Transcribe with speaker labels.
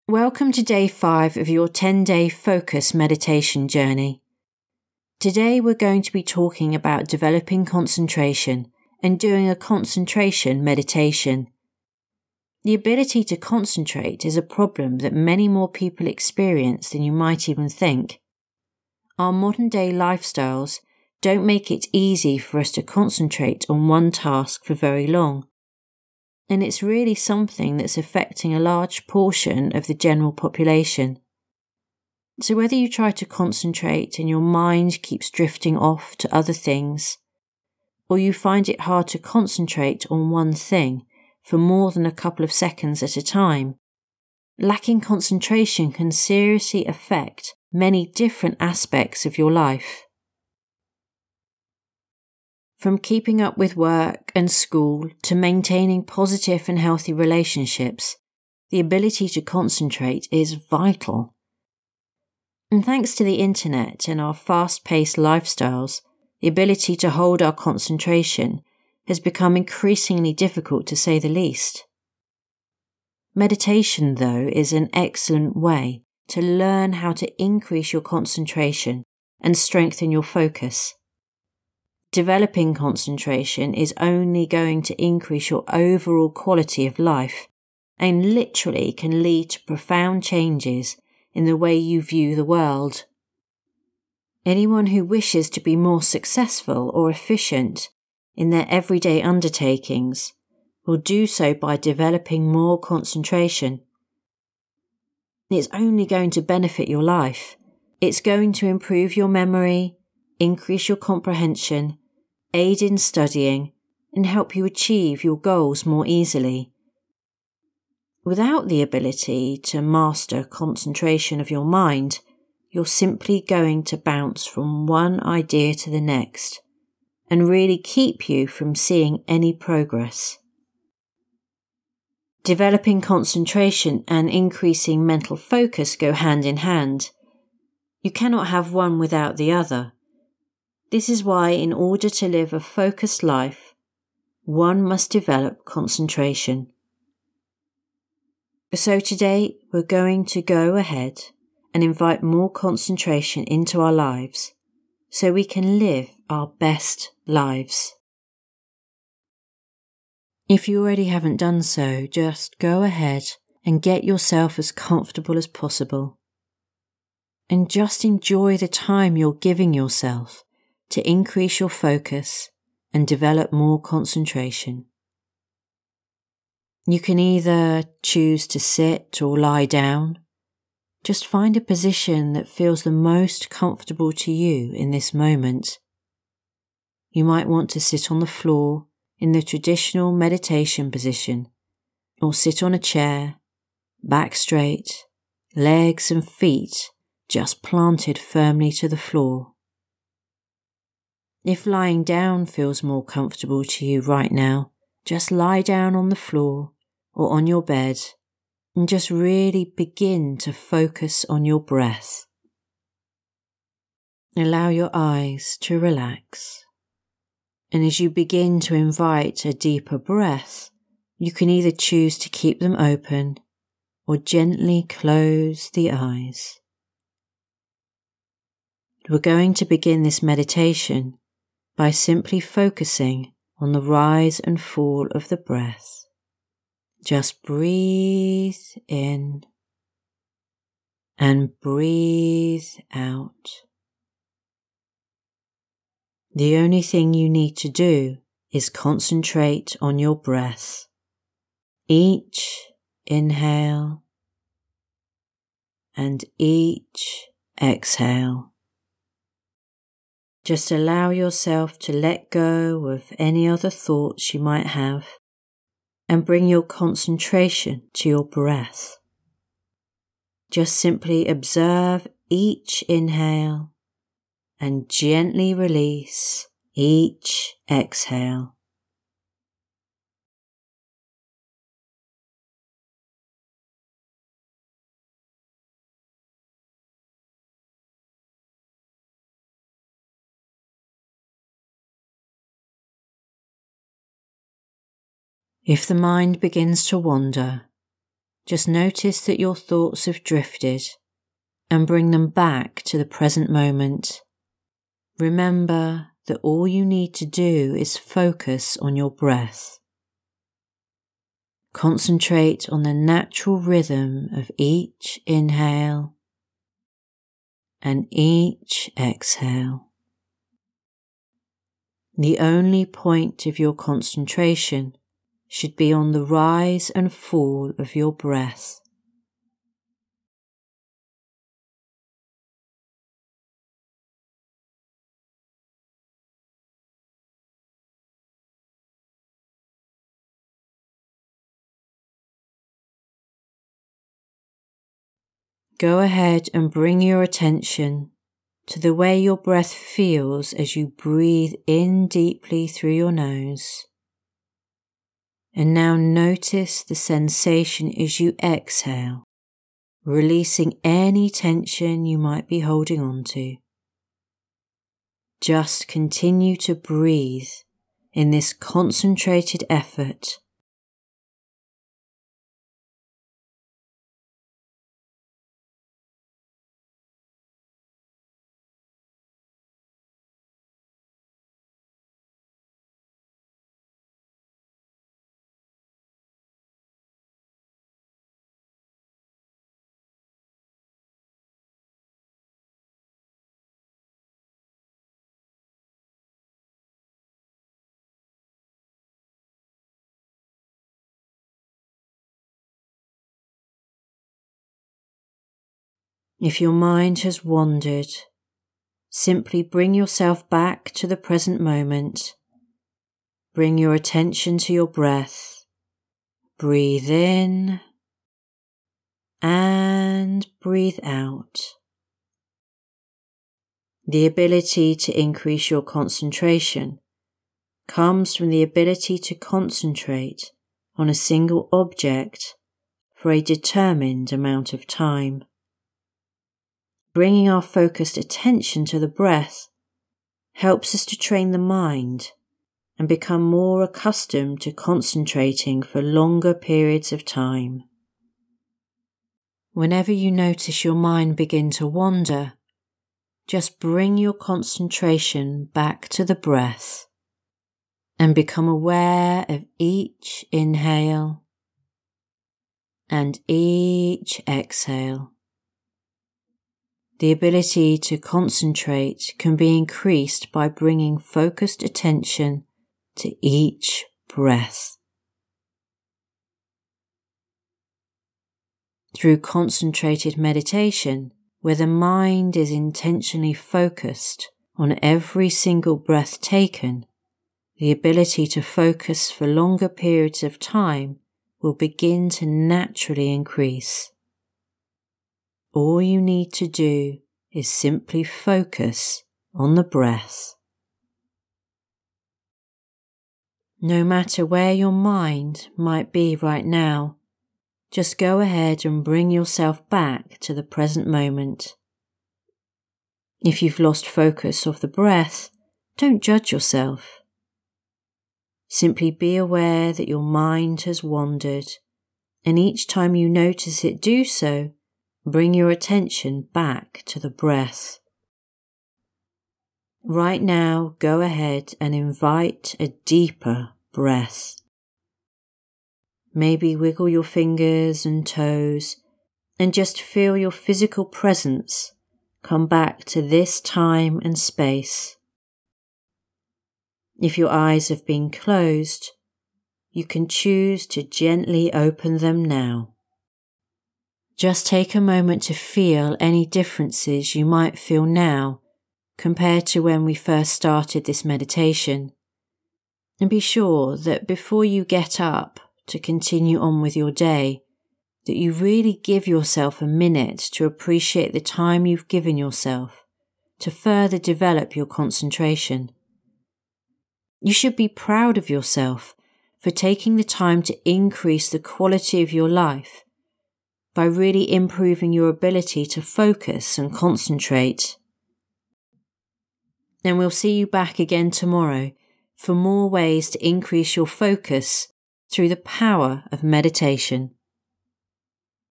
Speaker 1: Welcome to day 5 of your 10-day focus meditation journey. Today we're going to be talking about developing concentration and doing a concentration meditation. The ability to concentrate is a problem that many more people experience than you might even think. Our modern day lifestyles don't make it easy for us to concentrate on one task for very long. And it's really something that's affecting a large portion of the general population. So whether you try to concentrate and your mind keeps drifting off to other things, or you find it hard to concentrate on one thing for more than a couple of seconds at a time, lacking concentration can seriously affect many different aspects of your life. From keeping up with work and school to maintaining positive and healthy relationships, the ability to concentrate is vital. And thanks to the internet and our fast-paced lifestyles, the ability to hold our concentration has become increasingly difficult to say the least. Meditation, though, is an excellent way to learn how to increase your concentration and strengthen your focus. Developing concentration is only going to increase your overall quality of life and literally can lead to profound changes in the way you view the world. Anyone who wishes to be more successful or efficient in their everyday undertakings will do so by developing more concentration. It's only going to benefit your life. It's going to improve your memory, increase your comprehension, aid in studying, and help you achieve your goals more easily. Without the ability to master concentration of your mind, you're simply going to bounce from one idea to the next and really keep you from seeing any progress. Developing concentration and increasing mental focus go hand in hand. You cannot have one without the other. This is why, in order to live a focused life, one must develop concentration. So today, we're going to go ahead and invite more concentration into our lives so we can live our best lives. If you already haven't done so, just go ahead and get yourself as comfortable as possible. And just enjoy the time you're giving yourself to increase your focus and develop more concentration. You can either choose to sit or lie down. Just find a position that feels the most comfortable to you in this moment. You might want to sit on the floor in the traditional meditation position, or sit on a chair, back straight, legs and feet just planted firmly to the floor. If lying down feels more comfortable to you right now, just lie down on the floor or on your bed and just really begin to focus on your breath. Allow your eyes to relax. And as you begin to invite a deeper breath, you can either choose to keep them open or gently close the eyes. We're going to begin this meditation by simply focusing on the rise and fall of the breath. Just breathe in and breathe out. The only thing you need to do is concentrate on your breath. Each inhale and each exhale. Just allow yourself to let go of any other thoughts you might have and bring your concentration to your breath. Just simply observe each inhale and gently release each exhale. If the mind begins to wander, Just notice that your thoughts have drifted and bring them back to the present moment. Remember that all you need to do is focus on your breath. Concentrate on the natural rhythm of each inhale and each exhale. The only point of your concentration should be on the rise and fall of your breath. Go ahead and bring your attention to the way your breath feels as you breathe in deeply through your nose. And now notice the sensation as you exhale, releasing any tension you might be holding on to. Just continue to breathe in this concentrated effort. If your mind has wandered, simply bring yourself back to the present moment. Bring your attention to your breath. Breathe in and breathe out. The ability to increase your concentration comes from the ability to concentrate on a single object for a determined amount of time. Bringing our focused attention to the breath helps us to train the mind and become more accustomed to concentrating for longer periods of time. Whenever you notice your mind begin to wander, just bring your concentration back to the breath and become aware of each inhale and each exhale. The ability to concentrate can be increased by bringing focused attention to each breath. Through concentrated meditation, where the mind is intentionally focused on every single breath taken, the ability to focus for longer periods of time will begin to naturally increase. All you need to do is simply focus on the breath. No matter where your mind might be right now, just go ahead and bring yourself back to the present moment. If you've lost focus of the breath, don't judge yourself. Simply be aware that your mind has wandered, and each time you notice it do so, bring your attention back to the breath. Right now, go ahead and invite a deeper breath. Maybe wiggle your fingers and toes and just feel your physical presence come back to this time and space. If your eyes have been closed, you can choose to gently open them now. Just take a moment to feel any differences you might feel now compared to when we first started this meditation. And be sure that before you get up to continue on with your day, that you really give yourself a minute to appreciate the time you've given yourself to further develop your concentration. You should be proud of yourself for taking the time to increase the quality of your life by really improving your ability to focus and concentrate. And we'll see you back again tomorrow for more ways to increase your focus through the power of meditation.